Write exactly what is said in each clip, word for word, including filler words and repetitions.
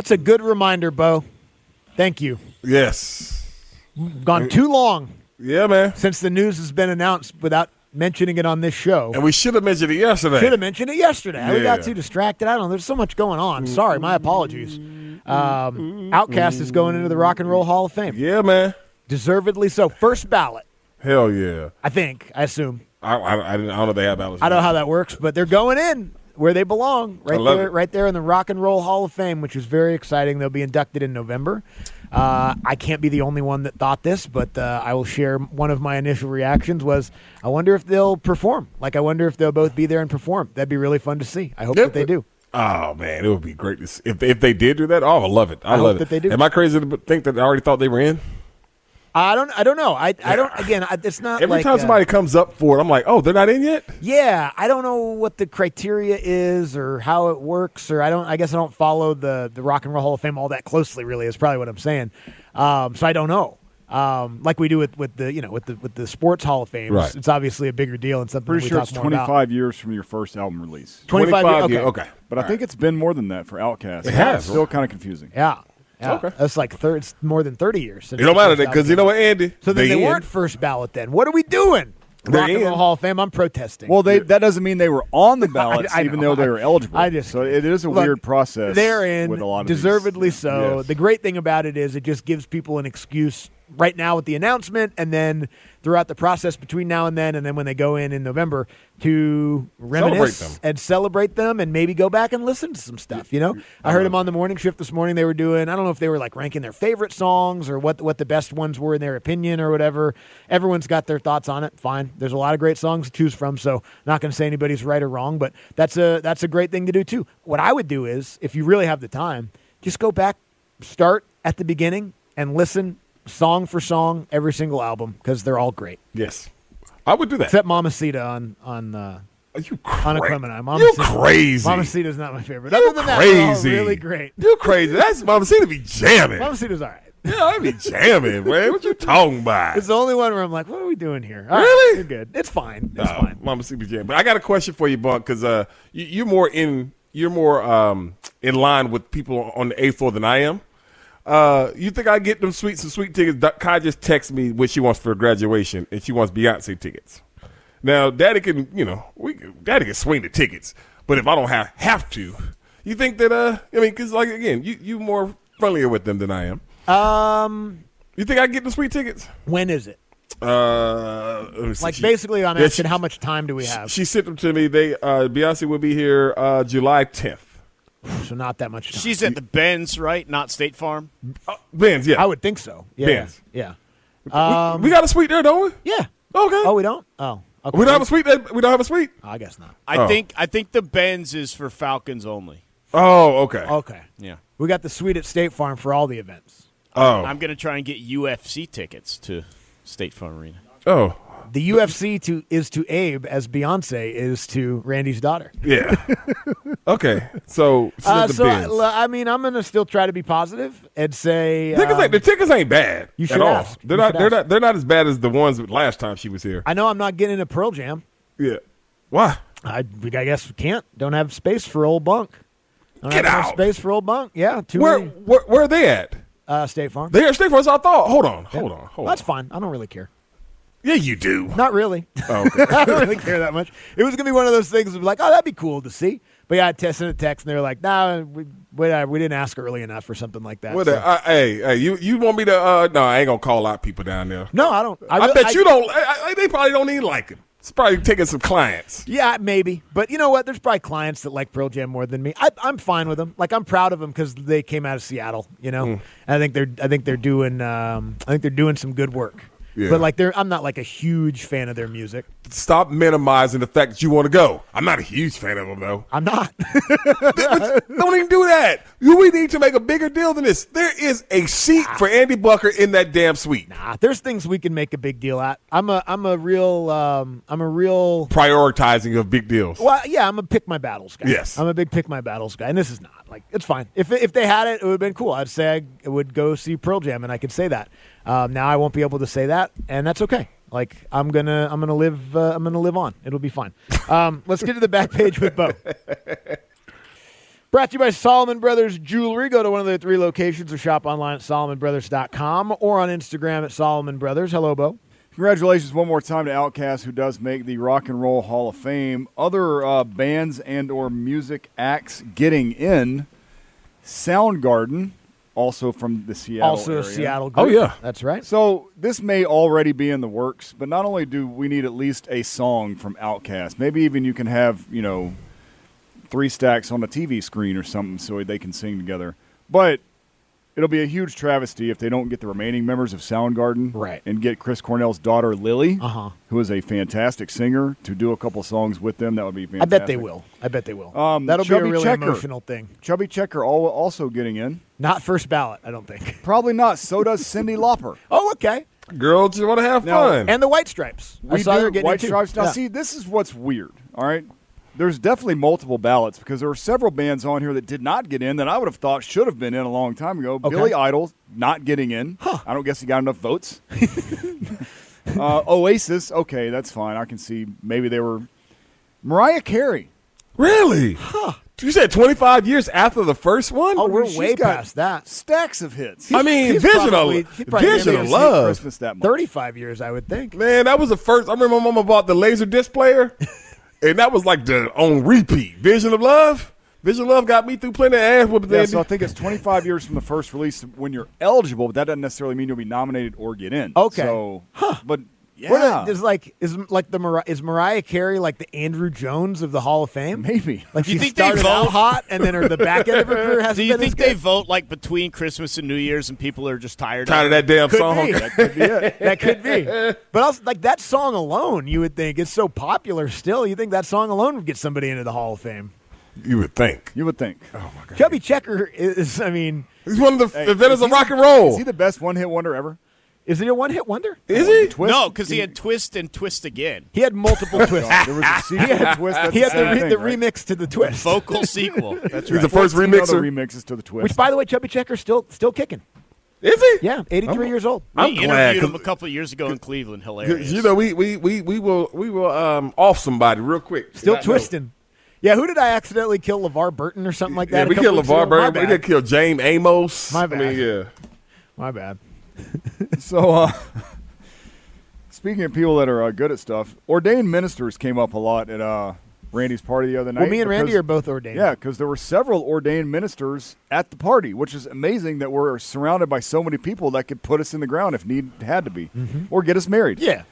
That's a good reminder, Bo. Thank you. Yes. Gone too long. Yeah, man. Since the news has been announced without mentioning it on this show. And we should have mentioned it yesterday. Should have mentioned it yesterday. Yeah. We got too distracted. I don't know. There's so much going on. Sorry, my apologies. Um, Outkast is going into the Rock and Roll Hall of Fame. Yeah, man. Deservedly so. First ballot. Hell yeah. I think. I assume. I, I, I, didn't, I don't know if they have ballots. I don't know how that works, but they're going in where they belong, right there, it. right there in the Rock and Roll Hall of Fame, which is very exciting. They'll be inducted in November. Uh, I can't be the only one that thought this, but uh, I will share one of my initial reactions was, I wonder if they'll perform. Like, I wonder if they'll both be there and perform. That'd be really fun to see. I hope Yep. that they do. Oh, man, it would be great to see. If, if they did do that, oh, I love it. I, I love hope it. that they do. Am I crazy to think that I already thought they were in? I don't. I don't know. I. I don't. Again, I, it's not. Every like, time uh, somebody comes up for it, I'm like, oh, they're not in yet? Yeah, I don't know what the criteria is or how it works, or I don't. I guess I don't follow the the Rock and Roll Hall of Fame all that closely. Really, is probably what I'm saying. Um, so I don't know. Um, like we do with, with the you know with the with the Sports Hall of Fame, Right. it's obviously a bigger deal and something Pretty we sure talk it's more twenty-five about. years from your first album release. twenty-five, twenty-five years. Okay. Okay. But I think it's been more than that for Outkast. It has. It's still kind of confusing. Yeah. Yeah. Okay. That's like third. It's more than thirty years. Since It don't the matter first because you album. know what, Andy? So then they, in. weren't first ballot. Then what are we doing? They're Rock and in. Roll Hall of Fame. I'm protesting. Well, they that doesn't mean they were on the ballots, I- I even know. though they were eligible. I just- so it is a Look, weird process. They're in, with a lot of deservedly these. so. Yes. The great thing about it is it just gives people an excuse right now with the announcement, and then throughout the process between now and then, and then when they go in in November to reminisce Celebrate them. and celebrate them, and maybe go back and listen to some stuff. You know, I heard them on the morning shift this morning. They were doing. I don't know if they were like ranking their favorite songs or what what the best ones were in their opinion or whatever. Everyone's got their thoughts on it. Fine. There's a lot of great songs to choose from, so not going to say anybody's right or wrong, but that's a that's a great thing to do too. What I would do is, if you really have the time, just go back, start at the beginning, and listen song for song every single album because they're all great. Yes. I would do that. Except Mamacita on on uh, Are you on crazy? Equimini. You crazy. Mamacita's not my favorite. You Other than that, they're all crazy. really great. You crazy. That's Mama C to be jamming. Mamacita's all right. Yeah, I be jamming, man. What you talking about? It's the only one where I'm like, what are we doing here? All right, Really? you're good. It's fine. It's No, fine. Mama C be jamming. But I got a question for you, Bunk, because uh, you, you're more in you're more um, in line with people on the A floor than I am. Uh, you think I get them sweet some sweet tickets? Doc- Kai just texted me what she wants for graduation, and she wants Beyonce tickets. Now, Daddy can, you know, we Daddy can swing the tickets, but if I don't have have to, you think that? Uh, I mean, because like again, you you more friendlier with them than I am. Um, You think I get the sweet tickets? when is it? Uh, let me see. Like She- basically, I'm yeah, asking she- how much time do we have? She sent them to me. They uh, Beyonce will be here uh, July tenth. So not that much time. She's at the Benz, right? Not State Farm. Uh, Benz, yeah. I would think so. Yeah. Benz. Yeah. we, Um, we got a suite there, don't we? yeah. Okay. Oh, we don't. Oh, okay. we don't have a suite. There? We don't have a suite. I guess not. I Oh. think I think the Benz is for Falcons only. Oh, okay. Okay. Yeah. We got the suite at State Farm for all the events. Oh, I'm gonna try and get U F C tickets to State Farm Arena. oh, The U F C to is to Abe as Beyonce is to Randy's daughter. yeah. Okay, so she's Uh, at the so I, Benz. I mean, I'm gonna still try to be positive and say tickets um, ain't, the tickets ain't bad you at should all. ask. They're You not. should They're ask. not. They're not as bad as the ones last time she was here. I know I'm not getting into Pearl Jam. Yeah. Why? I, I guess we can't. Don't have space for old bunk. Don't Get have enough out. space for old bunk. Yeah, too Where, many. where? Where are they at? Uh, State Farm. They are State Farm. So I thought. Hold on. Hold on. Hold That's on. fine. I don't really care. Yeah, you do. Not really. Oh, okay. I don't really care that much. It was gonna be one of those things of like, oh, that'd be cool to see. But yeah, I tested a text, and they were like, nah, we, we, uh, we didn't ask early enough or something like that. What So- the- uh, hey, hey, you you want me to? Uh, no, I ain't gonna call out people down there. no, I don't. I, I, re- bet I- you don't. I, I, they probably don't even like him. It's probably taking some clients. Yeah, maybe. But you know what? There's probably clients that like Pearl Jam more than me. I, I'm fine with them. Like I'm proud of them because they came out of Seattle. You know, Mm. and I think they're I think they're doing um, I think they're doing some good work. Yeah. But like they're I'm not like a huge fan of their music. Stop minimizing the fact that you want to go. I'm not a huge fan of them though. I'm not. Don't even do that. You- We need to make a bigger deal than this. There is a seat for Andy Bucker in that damn suite. Nah, there's things we can make a big deal at. I'm a I'm a real um, I'm a real Prioritizing of big deals. well yeah I'm a pick my battles guy. Yes. I'm a big pick my battles guy, and this is not like it's fine. If if they had it, it would have been cool. I'd say I would go see Pearl Jam, and I could say that. Um, now I won't be able to say that, and that's okay. Like I'm gonna I'm gonna live uh, I'm gonna live on. It'll be fine. Um, let's get to the back page with Bo. Brought to you by Solomon Brothers Jewelry. Go to one of their three locations or shop online at solomon brothers dot com or on Instagram at Solomon Brothers. Hello, Bo. Congratulations one more time to Outkast, who does make the Rock and Roll Hall of Fame. Other uh, bands and or music acts getting in. Soundgarden, also from the Seattle Also a area. Seattle group. Oh, yeah. That's right. So this may already be in the works, but not only do we need at least a song from Outkast, maybe even you can have, you know, three stacks on a T V screen or something so they can sing together. But it'll be a huge travesty if they don't get the remaining members of Soundgarden Right. and get Chris Cornell's daughter, Lily, Uh-huh. who is a fantastic singer, to do a couple songs with them. That would be I fantastic. bet they will. I bet they will. Um, That'll be Chubby a really Checker. emotional thing. Chubby Checker al- also getting in. Not first ballot, I don't think. Probably not. So does Cyndi Lauper. Oh, okay. Girls just want to have Now- fun. And the White Stripes. I We saw do they're getting White in, too. Stripes. Now, Yeah. see, this is what's weird, all right? There's definitely multiple ballots because there were several bands on here that did not get in that I would have thought should have been in a long time ago. Okay. Billy Idol not getting in. I don't guess he got enough votes. uh, Oasis, okay, that's fine. I can see maybe they were. Mariah Carey. Really? Huh. You said twenty-five years after the first one? Oh, we're She's way got past that. Stacks of hits. I mean, he's Vision probably- of, he probably Vision never of seen Love. Christmas that much. thirty-five years, I would think. Man, that was the first. I remember my mama bought the laser disc player, and that was like the on repeat. Vision of Love. Vision of Love got me through plenty of ass whooping. Yeah, then. so I think it's twenty-five years from the first release when you're eligible, but that doesn't necessarily mean you'll be nominated or get in. Okay. So, but yeah, What is like is like the Mar- is Mariah Carey like the Andrew Jones of the Hall of Fame? maybe. Like Do you she think they started out vote? hot and then her the back end of her career hasn't Do you been think as they good? vote like between Christmas and New Year's and people are just tired, tired of of that damn Could song. be. That could be it. That could be. But also, like that song alone, you would think it's so popular still. You think that song alone would get somebody into the Hall of Fame? You would think. You would think. Oh my god. Chubby Checker is. I mean, He's one of the Hey, inventors is of he rock the- and roll. Is he the best one-hit wonder ever? is he a one-hit wonder? Is he? Twist? No, because he had Twist and Twist Again. He had multiple twists. There was a sequel to Twist. That's He had the, same re- thing, the right? remix to the twist. Vocal sequel. That's He's right. the first fourteen other remixer. remixes to the Twist. Which, by the way, Chubby Checker's still still kicking. Is he? Yeah, eighty-three I'm- years old. We I'm glad, interviewed him 'cause- a couple of years ago in Cleveland. Hilarious. You know, we we we we will we will um off somebody real quick. Still Not- twisting. Yeah, who did I accidentally kill? LeVar Burton or something like that? Yeah, a we couple killed weeks ago? LeVar My Burton. We bad. did kill James Amos. My I mean, bad. yeah. My bad. So, uh, speaking of people that are uh, good at stuff, ordained ministers came up a lot at uh, Randy's party the other night. Well, me and Randy because- are both ordained. Yeah, because there were several ordained ministers at the party, which is amazing that we're surrounded by so many people that could put us in the ground if need had to be, or get us married. Yeah.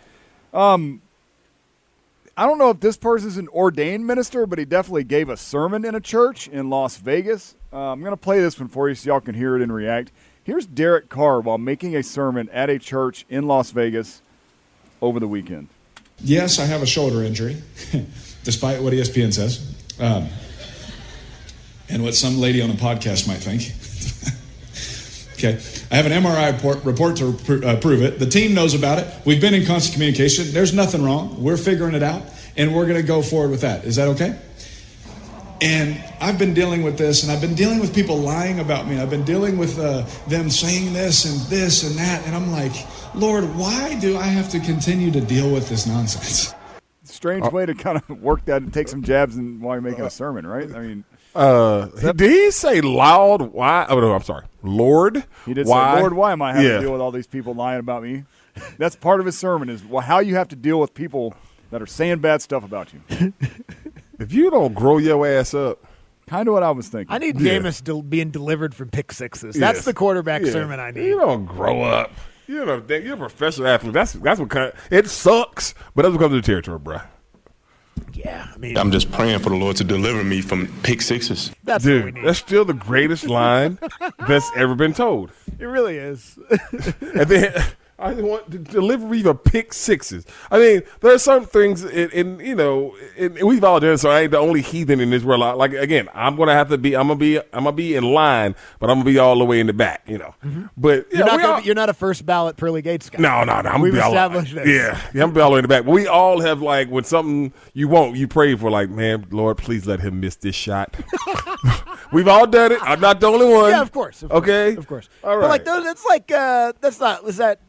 I don't know if this person's an ordained minister, but he definitely gave a sermon in a church in Las Vegas. Uh, I'm going to play this one for you so y'all can hear it and react. Here's Derek Carr while making a sermon at a church in Las Vegas over the weekend. Yes, I have a shoulder injury, despite what E S P N says, um, and what some lady on a podcast might think. Okay, I have an M R I report, report to pr- uh, prove it. The team knows about it. We've been in constant communication. There's nothing wrong. We're figuring it out, and we're going to go forward with that. Is that okay? And I've been dealing with this, and I've been dealing with people lying about me. I've been dealing with uh, them saying this and this and that, and I'm like, Lord, why do I have to continue to deal with this nonsense? Strange way to kind of work that and take some jabs and while you're making a sermon, right? I mean, Uh, did he say loud? Why? Oh no, I'm sorry, Lord. he did why? say, Lord, why am I having Yeah. to deal with all these people lying about me? That's part of his sermon is wh- how you have to deal with people that are saying bad stuff about you. If you don't grow your ass up, Kind of what I was thinking. I need Yeah. Jameis del- being delivered from pick sixes. That's Yes. the quarterback Yeah. sermon I need. You don't grow up. You're a you're a professional athlete. That's that's what kind. Of, it sucks, but that's what comes to the territory, bro. Yeah, I mean, I'm just praying for the Lord to deliver me from pick sixes. that's what we Dude, need. that's still the greatest line that's ever been told. It really is. And then I want the delivery of pick sixes. I mean, there are some things, in, in you know, in, we've all done. So I ain't the only heathen in this world. Like again, I'm gonna have to be. I'm gonna be. I'm gonna be in line, but I'm gonna be all the way in the back. You know, but yeah, You're not, we gonna, all- be- you're not a first ballot Pearly Gates guy. No, no, no. I'm We've gonna be all, established this. Yeah, yeah, I'm gonna be all the way in the back. But we all have like when something you want, you pray for. Like, man, Lord, please let him miss this shot. We've all done it. I'm not the only one. Yeah, of course. Of course, Okay? of course. All But like right. those, that's like uh, that's not. Is that you know?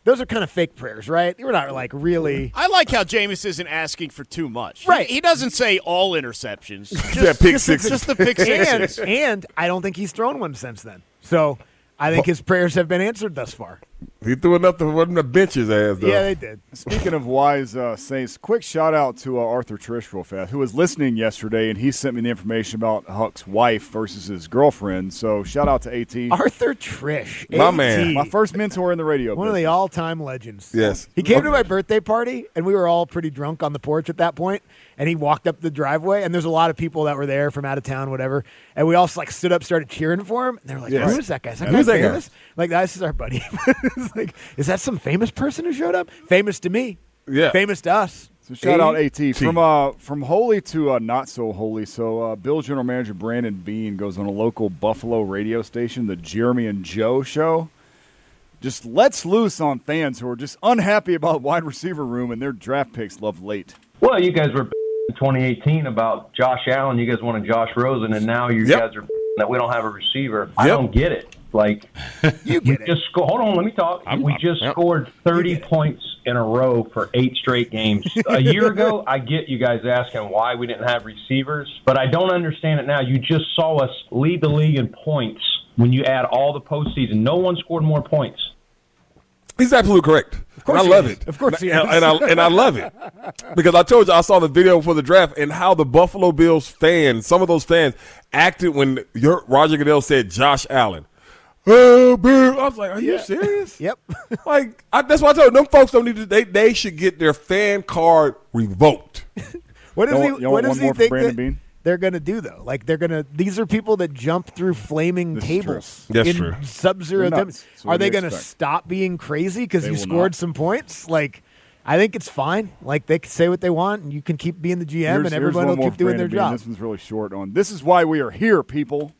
those are kind of fake prayers, right? You're not like really. I like how Jameis isn't asking for too much. Right. He, he doesn't say all interceptions. Just, Yeah, pick just, sixes. just the pick and, sixes. and I don't think he's thrown one since then. So I think his prayers have been answered thus far. He threw enough to one to bench his ass, though. Yeah, they did. Speaking of wise uh, saints, quick shout out to uh, Arthur Trish real fast, who was listening yesterday, and he sent me the information about Huck's wife versus his girlfriend. So shout out to AT, Arthur Trish, My A T, man. my first mentor in the radio. one of the business. all-time legends. Yes. He came Okay. to my birthday party, and we were all pretty drunk on the porch at that point. And he walked up the driveway, and there's a lot of people that were there from out of town, whatever. And we all like stood up, started cheering for him. And they were like, Yes. "Who is that guy? Is that Who's guy that guy?" famous?" Like, this is our buddy. It's like, is that some famous person who showed up? Famous to me. Yeah. Famous to us. So shout out AT T. from uh, from holy to uh, not so holy. So uh, Bill general manager Brandon Bean goes on a local Buffalo radio station, the Jeremy and Joe Show. Just lets loose on fans who are just unhappy about wide receiver room and their draft picks love late. Well, you guys were in twenty eighteen about Josh Allen. You guys wanted Josh Rosen, and now you Yep. guys are that we don't have a receiver. I Yep. don't get it. Like, You we get it. just sco- hold on. Let me talk. we just scored thirty points in a row for eight straight games. A year ago, I get you guys asking why we didn't have receivers, but I don't understand it now. You just saw us lead the league in points when you add all the postseason. No one scored more points. He's absolutely correct. Of course I he love is. it. Of course he and, is. and I and I love it because I told you I saw the video for the draft and how the Buffalo Bills fans, some of those fans, acted when your Roger Goodell said Josh Allen. Oh, Bill. I was like, are you serious? Yep. Like I, that's why I told you, them folks don't need to. They they should get their fan card revoked. What does Y'all he? want- y'all What want does one he more for think Brandon that Bean? they're going to do though? Like they're going to. These are people that jump through flaming This is tables true. That's in true. sub-zero. They're Tem- nuts. So what are do they you going to expect? stop being crazy because They you will scored not. some points? Like, I think it's fine. Like they can say what they want, and you can keep being the G M, Here's- and here's everyone one will more keep for doing their Brandon Bean. job. This one's really short on. This is why we are here, people.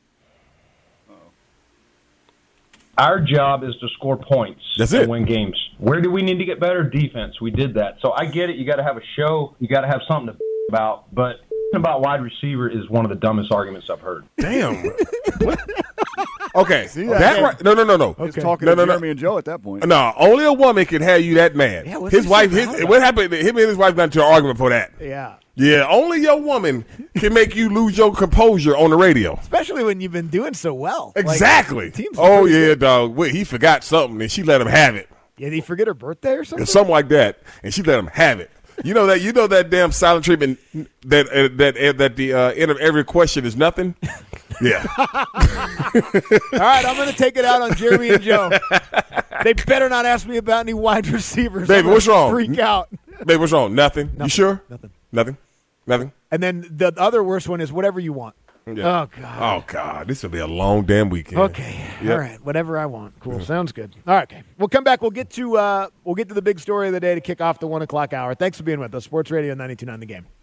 Our job is to score points That's and it. win games. Where do we need to get better? Defense. We did that. So I get it. You got to have a show. You got to have something to about. But about wide receiver is one of the dumbest arguments I've heard. Damn. What? Okay. See that that? right? No, no, no, no. He's talking No, to no, no. Jeremy and Joe at that point. No, only a woman can have you that mad. Yeah, what's his he wife. so His, mad about? what happened? Him and his wife got into an argument for that. Yeah, Yeah, only your woman can make you lose your composure on the radio. especially when you've been doing so well. Like, Exactly. the team's Oh pretty yeah, good. dog. Wait, he forgot something and she let him have it. Yeah, did he forget her birthday or something? Or something like that, and she let him have it. You know that you know that damn silent treatment that uh, that uh, that the uh, end of every question is nothing. Yeah. All right, I'm going to take it out on Jeremy and Joe. They better not ask me about any wide receivers. Baby, I'm gonna what's wrong? Freak out. Babe, what's wrong? Nothing. You sure? Nothing. Nothing. Nothing. And then the other worst one is whatever you want. Yeah. Oh, God. Oh God, this will be a long damn weekend. Okay. Yep. All right. Whatever I want. Cool. Sounds good. All right. Okay. We'll come back. We'll get to uh, we'll get to the big story of the day to kick off the one o'clock hour. Thanks for being with us. Sports Radio ninety-two point nine The Game.